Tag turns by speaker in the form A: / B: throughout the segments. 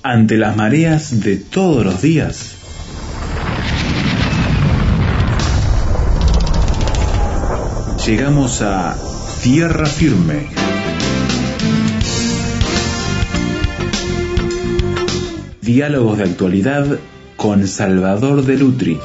A: Ante las mareas de todos los días, llegamos a tierra firme. Diálogos de actualidad con Salvador de Lutri.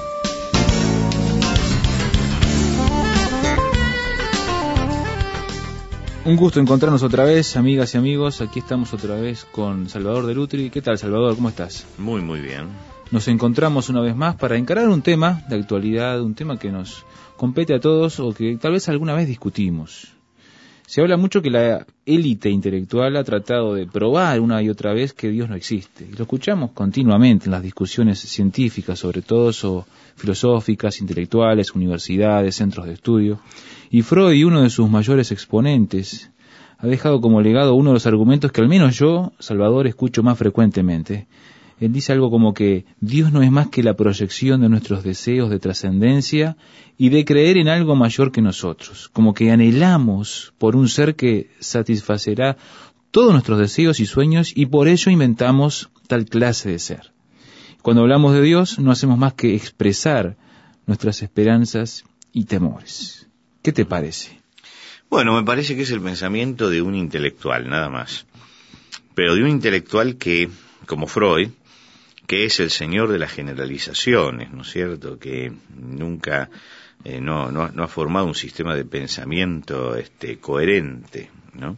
B: Un gusto encontrarnos otra vez, amigas y amigos. Aquí estamos otra vez con Salvador de Lutri. ¿Qué tal, Salvador? ¿Cómo estás?
C: Muy bien.
B: Nos encontramos una vez más para encarar un tema de actualidad, un tema que nos compete a todos o que tal vez alguna vez discutimos. Se habla mucho que la élite intelectual ha tratado de probar una y otra vez que Dios no existe. Y lo escuchamos continuamente en las discusiones científicas, sobre todo, o filosóficas, intelectuales, universidades, centros de estudio. Y Freud, uno de sus mayores exponentes, ha dejado como legado uno de los argumentos que al menos yo, Salvador, escucho más frecuentemente. Él dice algo como que Dios no es más que la proyección de nuestros deseos de trascendencia y de creer en algo mayor que nosotros, como que anhelamos por un ser que satisfacerá todos nuestros deseos y sueños y por ello inventamos tal clase de ser. Cuando hablamos de Dios no hacemos más que expresar nuestras esperanzas y temores. ¿Qué te parece?
C: Bueno, me parece que es el pensamiento de un intelectual, nada más. Pero de un intelectual que, como Freud, que es el señor de las generalizaciones, ¿no es cierto?, que nunca no ha formado un sistema de pensamiento coherente, ¿no?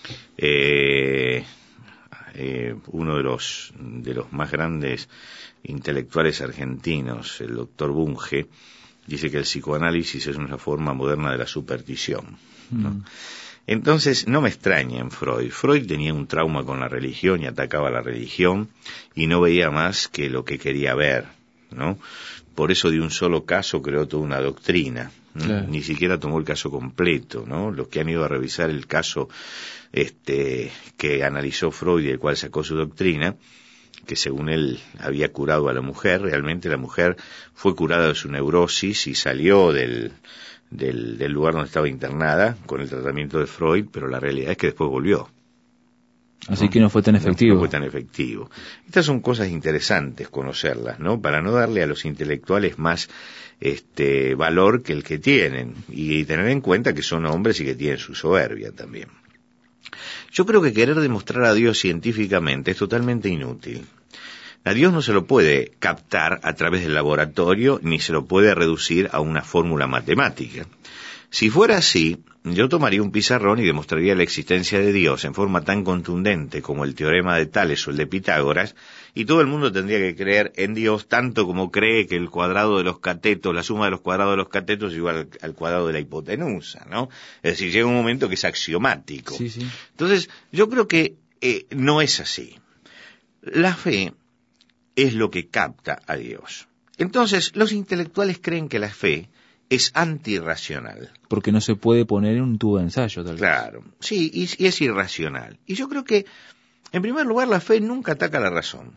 C: Uno de los más grandes intelectuales argentinos, el doctor Bunge, dice que el psicoanálisis es una forma moderna de la superstición, ¿no? Entonces, no me extraña en Freud. Freud tenía un trauma con la religión y atacaba a la religión y no veía más que lo que quería ver, ¿no? Por eso de un solo caso creó toda una doctrina, ¿no? Claro. Ni siquiera tomó el caso completo, ¿no? Los que han ido a revisar el caso que analizó Freud y del cual sacó su doctrina, que según él había curado a la mujer, realmente la mujer fue curada de su neurosis y salió del lugar donde estaba internada con el tratamiento de Freud, pero la realidad es que después volvió.
B: Así que no fue tan efectivo.
C: No fue tan efectivo. Estas son cosas interesantes conocerlas, ¿no? Para no darle a los intelectuales más valor que el que tienen y tener en cuenta que son hombres y que tienen su soberbia también. Yo creo que querer demostrar a Dios científicamente es totalmente inútil. A Dios no se lo puede captar a través del laboratorio, ni se lo puede reducir a una fórmula matemática. Si fuera así, yo tomaría un pizarrón y demostraría la existencia de Dios en forma tan contundente como el teorema de Tales o el de Pitágoras, y todo el mundo tendría que creer en Dios tanto como cree que el cuadrado de los catetos, la suma de los cuadrados de los catetos es igual al cuadrado de la hipotenusa, ¿no? Es decir, llega un momento que es axiomático.
B: Sí.
C: Entonces, yo creo que no es así. La fe es lo que capta a Dios. Entonces, los intelectuales creen que la fe es antirracional.
B: Porque no se puede poner en un tubo de ensayo, tal vez.
C: Claro, sí, y es irracional. Y yo creo que, en primer lugar, la fe nunca ataca la razón.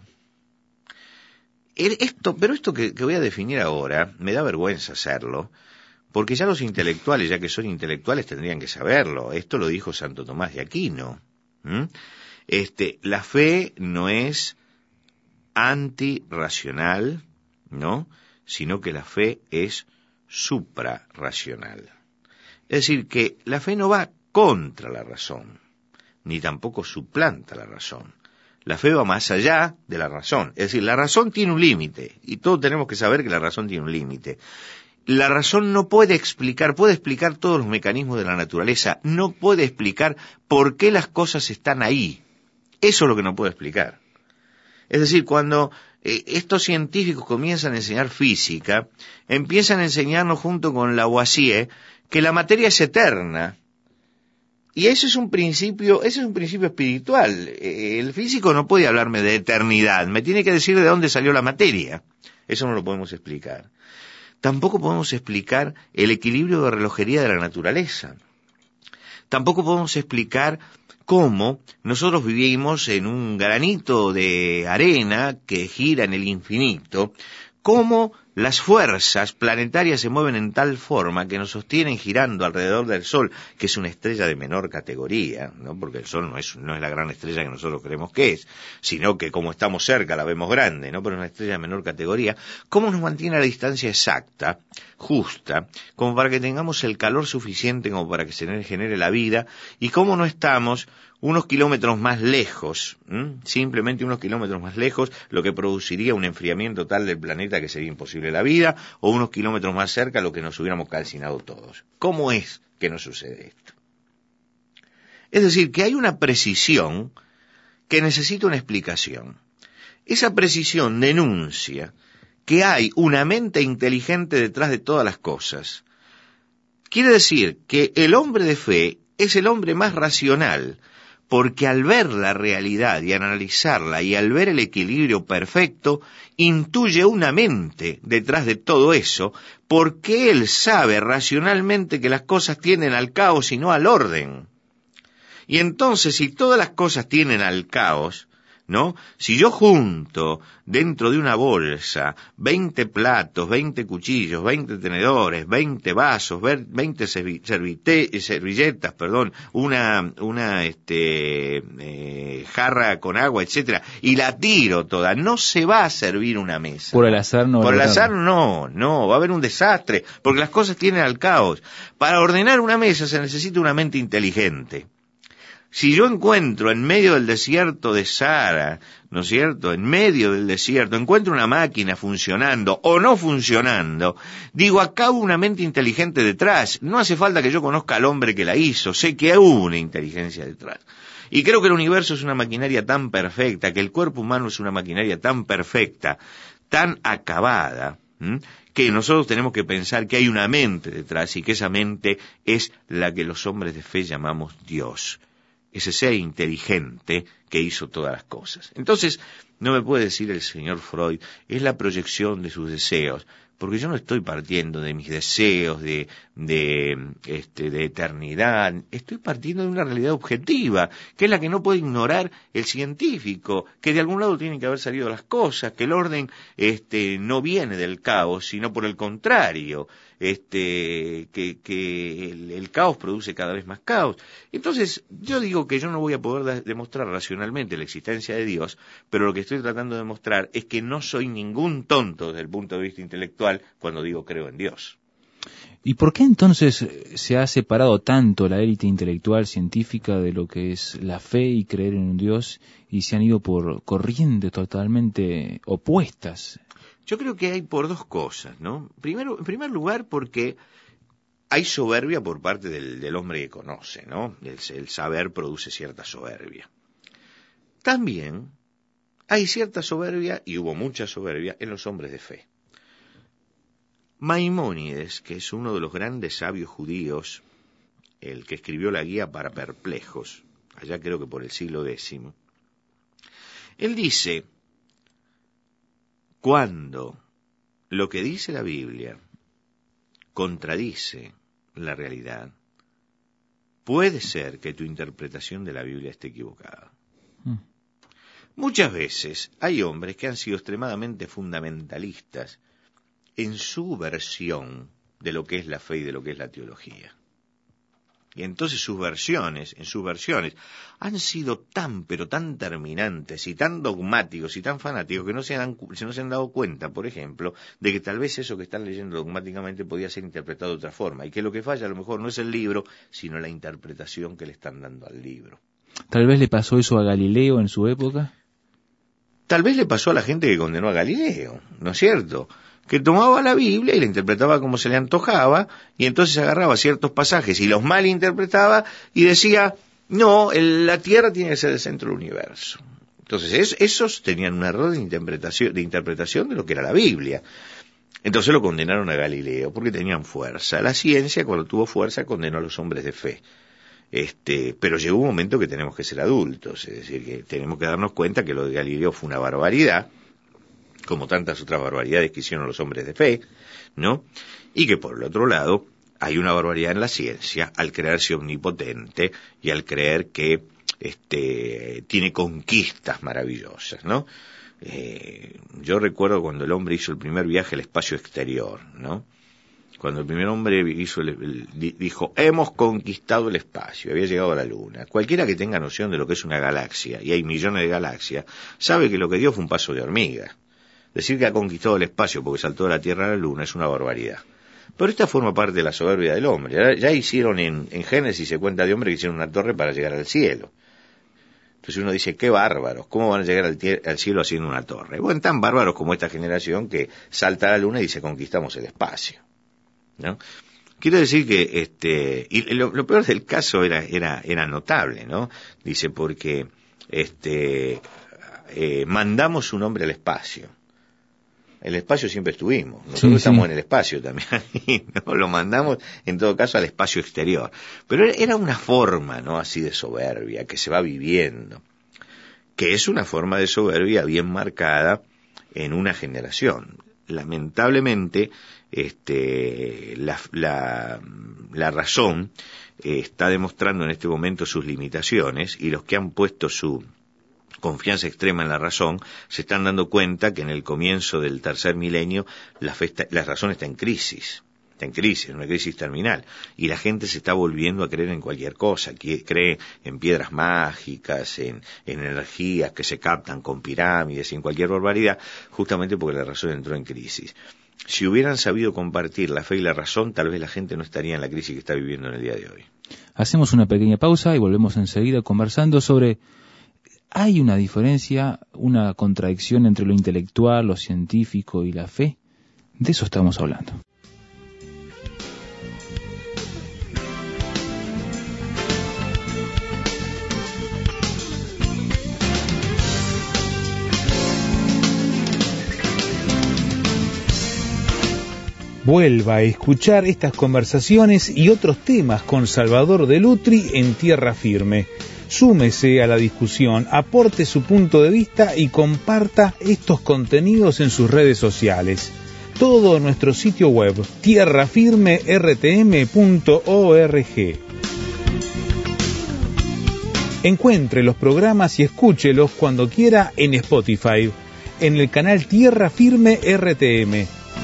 C: Pero esto que voy a definir ahora, me da vergüenza hacerlo, porque ya los intelectuales, ya que son intelectuales, tendrían que saberlo. Esto lo dijo Santo Tomás de Aquino. La fe no es antirracional, ¿no?, sino que la fe es suprarracional. Es decir, que la fe no va contra la razón, ni tampoco suplanta la razón. La fe va más allá de la razón. Es decir, la razón tiene un límite, y todos tenemos que saber que la razón tiene un límite. La razón no puede explicar todos los mecanismos de la naturaleza, no puede explicar por qué las cosas están ahí. Eso es lo que no puede explicar. Es decir, cuando estos científicos comienzan a enseñar física, empiezan a enseñarnos junto con Lavoisier que la materia es eterna. Y ese es un principio espiritual. El físico no puede hablarme de eternidad, me tiene que decir de dónde salió la materia. Eso no lo podemos explicar. Tampoco podemos explicar el equilibrio de relojería de la naturaleza. Tampoco podemos explicar cómo nosotros vivimos en un granito de arena que gira en el infinito, cómo las fuerzas planetarias se mueven en tal forma que nos sostienen girando alrededor del Sol, que es una estrella de menor categoría, ¿no? Porque el Sol no es la gran estrella que nosotros creemos que es, sino que como estamos cerca la vemos grande, ¿no? Pero es una estrella de menor categoría. ¿Cómo nos mantiene a la distancia exacta, justa, como para que tengamos el calor suficiente como para que se genere la vida? ¿Y cómo no estamos unos kilómetros más lejos, simplemente unos kilómetros más lejos, lo que produciría un enfriamiento tal del planeta que sería imposible la vida, o unos kilómetros más cerca, lo que nos hubiéramos calcinado todos? ¿Cómo es que no sucede esto? Es decir, que hay una precisión que necesita una explicación. Esa precisión denuncia que hay una mente inteligente detrás de todas las cosas. Quiere decir que el hombre de fe es el hombre más racional, porque al ver la realidad y analizarla y al ver el equilibrio perfecto, intuye una mente detrás de todo eso, porque él sabe racionalmente que las cosas tienden al caos y no al orden. Y entonces, si todas las cosas tienden al caos, ¿no? Si yo junto dentro de una bolsa 20 platos, 20 cuchillos, 20 tenedores, 20 vasos, 20 servilletas, una jarra con agua, etcétera, y la tiro toda, no se va a servir una mesa.
B: Por el azar no.
C: Por el azar no, va a haber un desastre, porque las cosas tienden al caos. Para ordenar una mesa se necesita una mente inteligente. Si yo encuentro en medio del desierto de Sahara, ¿no es cierto?, en medio del desierto, encuentro una máquina funcionando o no funcionando, digo, acá hubo una mente inteligente detrás. No hace falta que yo conozca al hombre que la hizo, sé que hubo una inteligencia detrás. Y creo que el universo es una maquinaria tan perfecta, que el cuerpo humano es una maquinaria tan perfecta, tan acabada, que nosotros tenemos que pensar que hay una mente detrás y que esa mente es la que los hombres de fe llamamos Dios. Ese ser inteligente que hizo todas las cosas. Entonces, no me puede decir el señor Freud, es la proyección de sus deseos, porque yo no estoy partiendo de mis deseos de eternidad, estoy partiendo de una realidad objetiva, que es la que no puede ignorar el científico, que de algún lado tienen que haber salido las cosas, que el orden no viene del caos, sino por el contrario, que el caos produce cada vez más caos. Entonces, yo digo que yo no voy a poder demostrar racionalmente la existencia de Dios, pero lo que estoy tratando de demostrar es que no soy ningún tonto desde el punto de vista intelectual cuando digo creo en Dios.
B: ¿Y por qué entonces se ha separado tanto la élite intelectual científica de lo que es la fe y creer en un Dios y se han ido por corrientes totalmente opuestas?
C: Yo creo que hay por dos cosas, ¿no? Primero, en primer lugar, porque hay soberbia por parte del hombre que conoce, ¿no? El saber produce cierta soberbia. También hay cierta soberbia, y hubo mucha soberbia, en los hombres de fe. Maimónides, que es uno de los grandes sabios judíos, el que escribió la Guía para Perplejos, allá creo que por el siglo X, él dice, cuando lo que dice la Biblia contradice la realidad, puede ser que tu interpretación de la Biblia esté equivocada. Muchas veces hay hombres que han sido extremadamente fundamentalistas en su versión de lo que es la fe y de lo que es la teología. Y entonces en sus versiones, han sido tan, pero tan terminantes y tan dogmáticos y tan fanáticos que no se han dado cuenta, por ejemplo, de que tal vez eso que están leyendo dogmáticamente podía ser interpretado de otra forma, y que lo que falla a lo mejor no es el libro, sino la interpretación que le están dando al libro.
B: ¿Tal vez le pasó eso a Galileo en su época?
C: Tal vez le pasó a la gente que condenó a Galileo, ¿no es cierto?, que tomaba la Biblia y la interpretaba como se le antojaba, y entonces agarraba ciertos pasajes y los malinterpretaba y decía, no, la Tierra tiene que ser el centro del universo. Entonces esos tenían un error de interpretación de lo que era la Biblia. Entonces lo condenaron a Galileo porque tenían fuerza. La ciencia, cuando tuvo fuerza, condenó a los hombres de fe. Pero llegó un momento que tenemos que ser adultos, es decir, que tenemos que darnos cuenta que lo de Galileo fue una barbaridad, como tantas otras barbaridades que hicieron los hombres de fe, ¿no? Y que por el otro lado hay una barbaridad en la ciencia al creerse omnipotente y al creer que tiene conquistas maravillosas, ¿no? Yo recuerdo cuando el hombre hizo el primer viaje al espacio exterior, ¿no? Cuando el primer hombre dijo, hemos conquistado el espacio, había llegado a la Luna. Cualquiera que tenga noción de lo que es una galaxia, y hay millones de galaxias, sabe que lo que dio fue un paso de hormiga. Decir que ha conquistado el espacio porque saltó de la Tierra a la Luna es una barbaridad. Pero esta forma parte de la soberbia del hombre. Ya hicieron en Génesis, se cuenta de hombres que hicieron una torre para llegar al cielo. Entonces uno dice, qué bárbaros, ¿cómo van a llegar al cielo haciendo una torre? Bueno, tan bárbaros como esta generación que salta a la Luna y dice, conquistamos el espacio, ¿no? Quiero decir que y lo peor del caso era notable, ¿no? Dice, porque mandamos un hombre al espacio. El espacio siempre estuvimos, nosotros estamos en el espacio también, ¿no? Lo mandamos en todo caso al espacio exterior. Pero era una forma, ¿no? Así de soberbia que se va viviendo, que es una forma de soberbia bien marcada en una generación. Lamentablemente, la razón está demostrando en este momento sus limitaciones, y los que han puesto su confianza extrema en la razón se están dando cuenta que en el comienzo del tercer milenio la razón está en crisis, una crisis terminal, y la gente se está volviendo a creer en cualquier cosa, cree en piedras mágicas, en energías que se captan con pirámides y en cualquier barbaridad, justamente porque la razón entró en crisis. Si hubieran sabido compartir la fe y la razón, tal vez la gente no estaría en la crisis que está viviendo en el día de hoy.
B: Hacemos una pequeña pausa y volvemos enseguida conversando sobre... ¿Hay una diferencia, una contradicción entre lo intelectual, lo científico y la fe? De eso estamos hablando. Vuelva a escuchar estas conversaciones y otros temas con Salvador de Lutri en Tierra Firme. Súmese a la discusión, aporte su punto de vista y comparta estos contenidos en sus redes sociales. Todo en nuestro sitio web, tierrafirmertm.org. Encuentre los programas y escúchelos cuando quiera en Spotify, en el canal Tierra Firme RTM.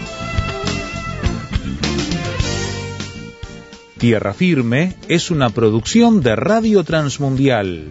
B: Tierra Firme es una producción de Radio Transmundial.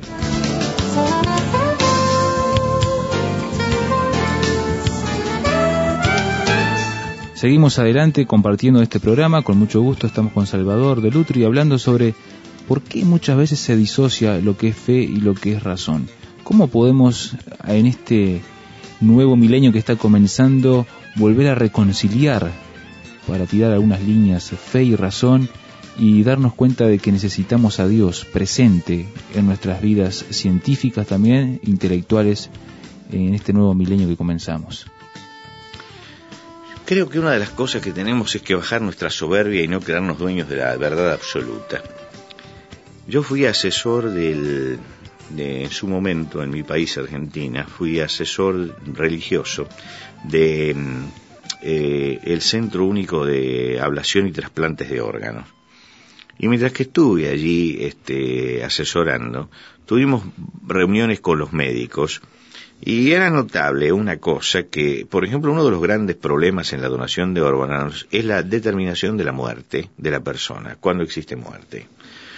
B: Seguimos adelante compartiendo este programa. Con mucho gusto estamos con Salvador de Lutri hablando sobre por qué muchas veces se disocia lo que es fe y lo que es razón. ¿Cómo podemos en este nuevo milenio que está comenzando volver a reconciliar, para tirar algunas líneas, fe y razón, y darnos cuenta de que necesitamos a Dios presente en nuestras vidas científicas también, intelectuales, en este nuevo milenio que comenzamos?
C: Creo que una de las cosas que tenemos es que bajar nuestra soberbia y no creernos dueños de la verdad absoluta. Yo fui asesor en su momento en mi país, Argentina, fui asesor religioso de el Centro Único de Ablación y Trasplantes de Órganos. Y mientras que estuve allí asesorando, tuvimos reuniones con los médicos, y era notable una cosa que, por ejemplo, uno de los grandes problemas en la donación de órganos es la determinación de la muerte de la persona, cuando existe muerte.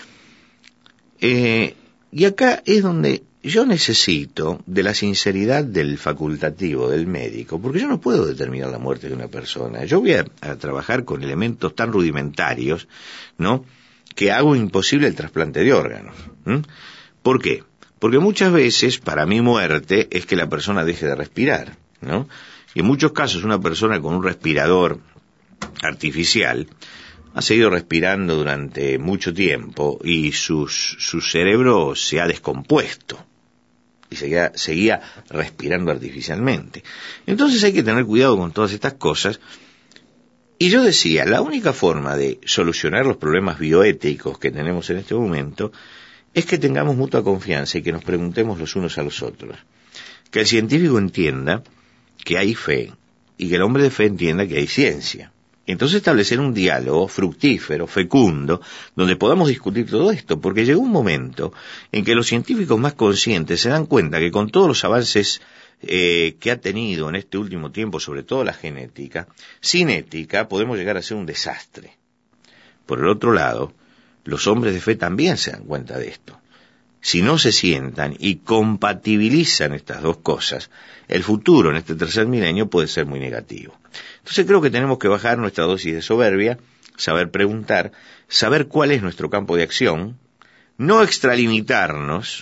C: Y acá es donde yo necesito de la sinceridad del facultativo, del médico, porque yo no puedo determinar la muerte de una persona. Yo voy a trabajar con elementos tan rudimentarios, ¿no?, que hago imposible el trasplante de órganos. ¿Por qué? Porque muchas veces, para mi muerte, es que la persona deje de respirar, ¿no? Y en muchos casos, una persona con un respirador artificial ha seguido respirando durante mucho tiempo y su cerebro se ha descompuesto y seguía respirando artificialmente. Entonces hay que tener cuidado con todas estas cosas. Y yo decía, la única forma de solucionar los problemas bioéticos que tenemos en este momento es que tengamos mutua confianza y que nos preguntemos los unos a los otros. Que el científico entienda que hay fe y que el hombre de fe entienda que hay ciencia. Entonces establecer un diálogo fructífero, fecundo, donde podamos discutir todo esto, porque llegó un momento en que los científicos más conscientes se dan cuenta que con todos los avances que ha tenido en este último tiempo, sobre todo la genética, sin ética podemos llegar a ser un desastre. Por el otro lado, los hombres de fe también se dan cuenta de esto. Si no se sientan y compatibilizan estas dos cosas, el futuro en este tercer milenio puede ser muy negativo. Entonces creo que tenemos que bajar nuestra dosis de soberbia, saber preguntar, saber cuál es nuestro campo de acción, no extralimitarnos,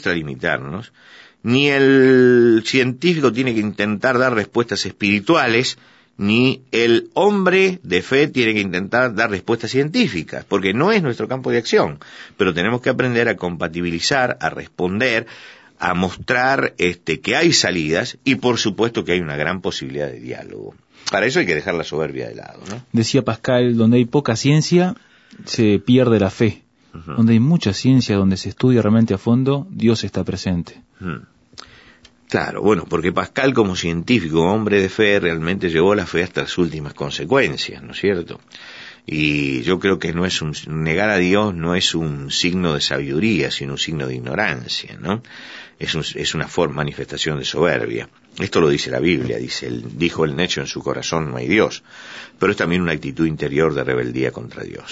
C: ni el científico tiene que intentar dar respuestas espirituales, ni el hombre de fe tiene que intentar dar respuestas científicas, porque no es nuestro campo de acción, pero tenemos que aprender a compatibilizar, a responder, a mostrar que hay salidas y por supuesto que hay una gran posibilidad de diálogo. Para eso hay que dejar la soberbia de lado, ¿no?
B: Decía Pascal, donde hay poca ciencia, se pierde la fe. Uh-huh. Donde hay mucha ciencia, donde se estudia realmente a fondo, Dios está presente.
C: Uh-huh. Claro, bueno, porque Pascal como científico, hombre de fe, realmente llevó la fe hasta las últimas consecuencias, ¿no es cierto? Y yo creo que no es negar a Dios no es un signo de sabiduría, sino un signo de ignorancia, ¿no? Es una manifestación de soberbia. Esto lo dice la Biblia, dijo el necio en su corazón no hay Dios, pero es también una actitud interior de rebeldía contra Dios.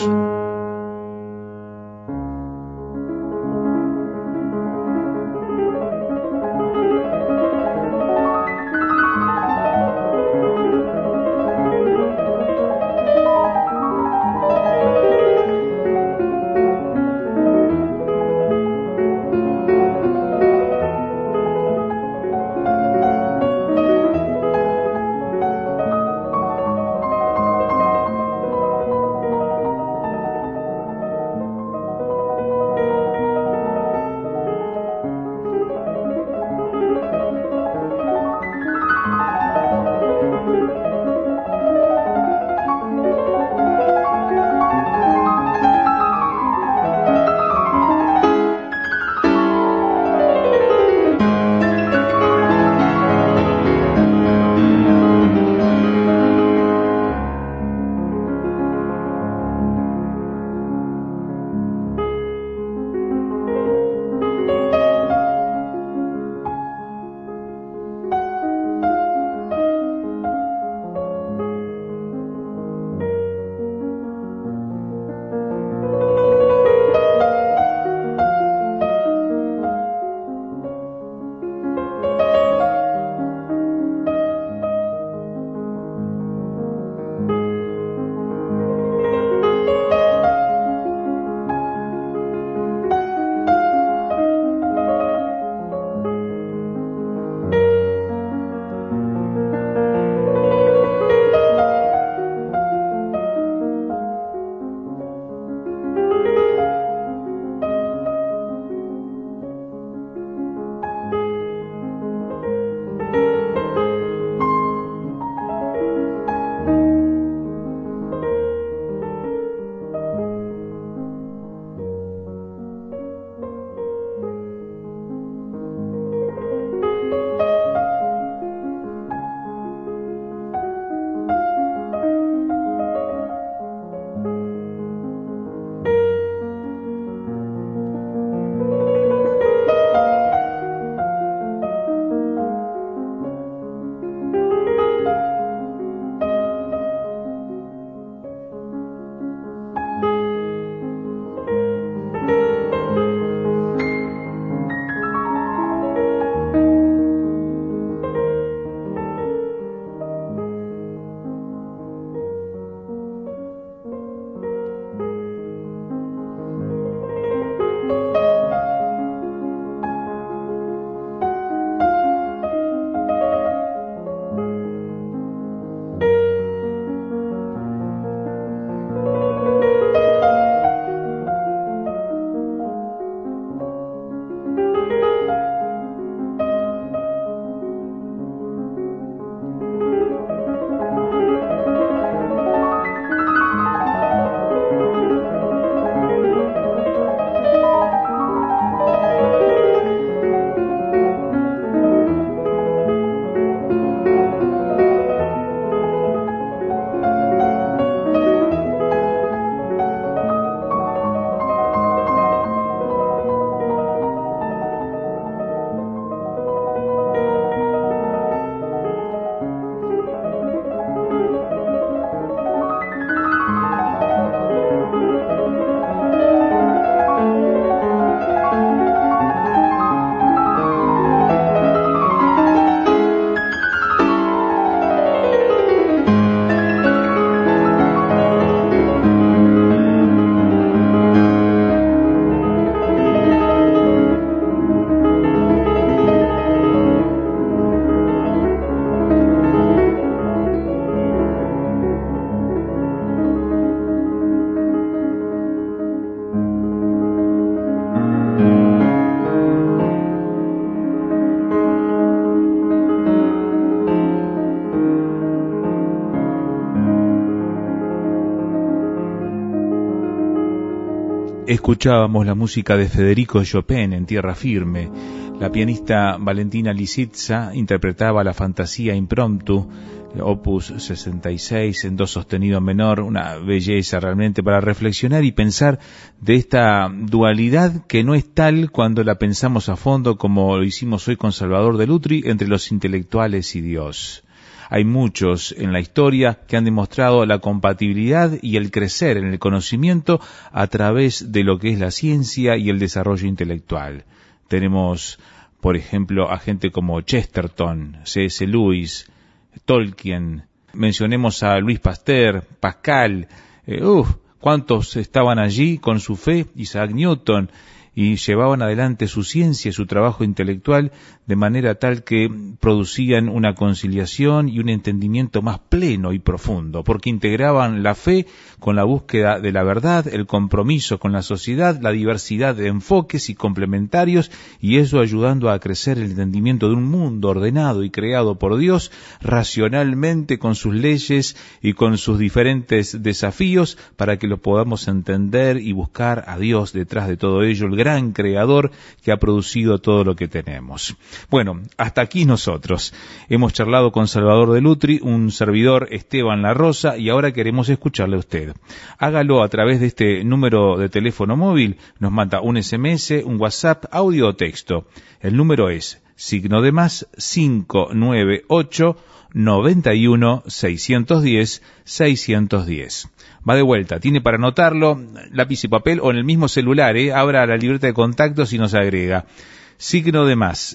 B: Escuchábamos la música de Federico Chopin en Tierra Firme. La pianista Valentina Lisitsa interpretaba la Fantasía Impromptu, opus 66 en do sostenido menor, una belleza realmente para reflexionar y pensar de esta dualidad que no es tal cuando la pensamos a fondo como lo hicimos hoy con Salvador de Lutri entre los intelectuales y Dios. Hay muchos en la historia que han demostrado la compatibilidad y el crecer en el conocimiento a través de lo que es la ciencia y el desarrollo intelectual. Tenemos, por ejemplo, a gente como Chesterton, C.S. Lewis, Tolkien, mencionemos a Louis Pasteur, Pascal, cuántos estaban allí con su fe, Isaac Newton, y llevaban adelante su ciencia y su trabajo intelectual de manera tal que producían una conciliación y un entendimiento más pleno y profundo, porque integraban la fe con la búsqueda de la verdad, el compromiso con la sociedad, la diversidad de enfoques y complementarios, y eso ayudando a crecer el entendimiento de un mundo ordenado y creado por Dios racionalmente con sus leyes y con sus diferentes desafíos para que lo podamos entender y buscar a Dios detrás de todo ello, el gran creador que ha producido todo lo que tenemos. Bueno, hasta aquí nosotros. Hemos charlado con Salvador de Lutri, un servidor Esteban La Rosa, y ahora queremos escucharle a usted. Hágalo a través de este número de teléfono móvil, nos manda un SMS, un WhatsApp, audio o texto. El número es +, 598 91 610 610. Va de vuelta, tiene para anotarlo, lápiz y papel o en el mismo celular, abra la libreta de contactos y nos agrega +,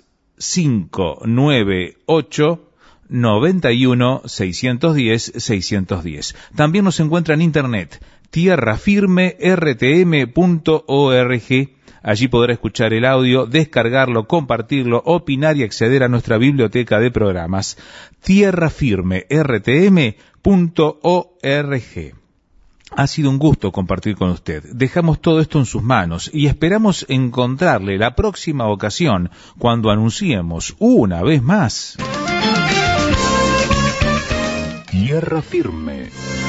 B: 598 91 610 610. También nos encuentra en internet, tierrafirmertm.org. Allí podrá escuchar el audio, descargarlo, compartirlo, opinar y acceder a nuestra biblioteca de programas. tierrafirmertm.org. Ha sido un gusto compartir con usted. Dejamos todo esto en sus manos y esperamos encontrarle la próxima ocasión cuando anunciemos una vez más
A: Tierra Firme.